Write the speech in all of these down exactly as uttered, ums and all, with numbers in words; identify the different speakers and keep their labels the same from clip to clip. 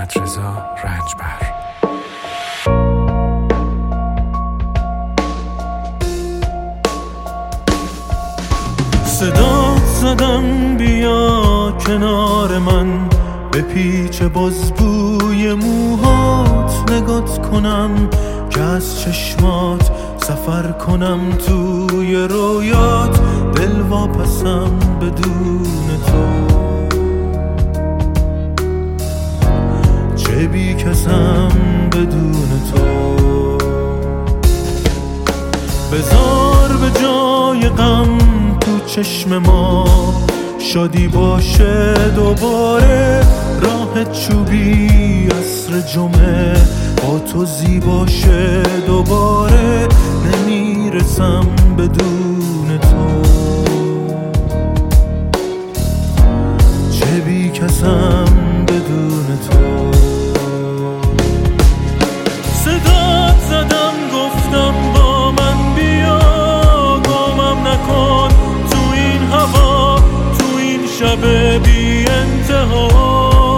Speaker 1: محمدرضا رنجبر.
Speaker 2: صدا زدم بیا کنار من، به پیچ بازبوی موهات نگات کنم، که از چشمات سفر کنم توی رویات، دل واپسم بدون تو، چه بی کسم بدون تو. بذار به جای غم تو چشم ما شادی باشه دوباره، راه چوبی عصر جمعه با تو زیباشه دوباره، نمیرسم بدون تو، چه بی کسم بدون تو. صدات زدم گفتم با من بیا، گمم نکن تو این هوا، تو این شب بی انتها.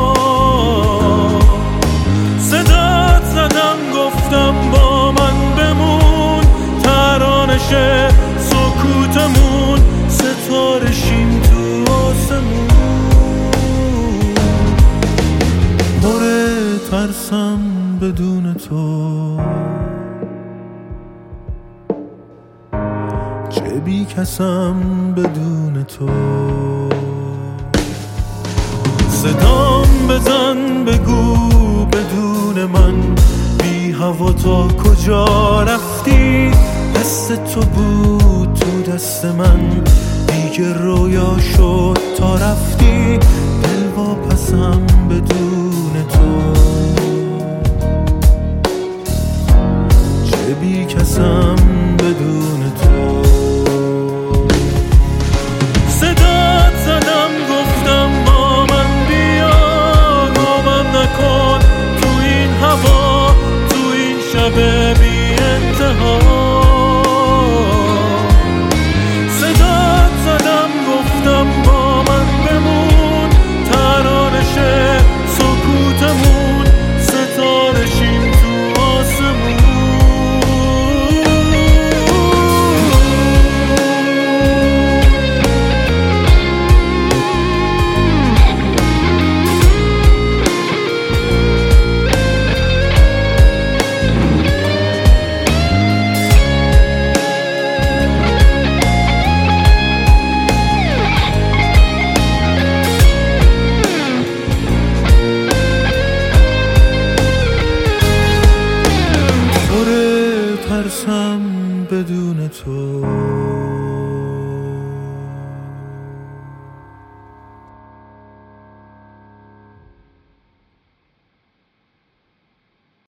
Speaker 2: صدات زدم گفتم با من بمون، ترانش سکوتمون، ستارشیم تو آسمون. پر ترسم بدون تو، چه بی کسم بدون تو. صدام بزن بگو بدون من، بی هوا تا کجا رفتی، دست تو بود تو دست من، دیگه رویا شد تا رفتی، دل واپسم بدون تو، چه بی کسم بدون تو. صدات زدم گفتم با من بیا، گمم نکن تو این هوا، تو این شب بی انتها. صدات زدم گفتم با من بمون، ترانش سکوتمون، ستارشیم تو آسمون. ترسم بدون تو.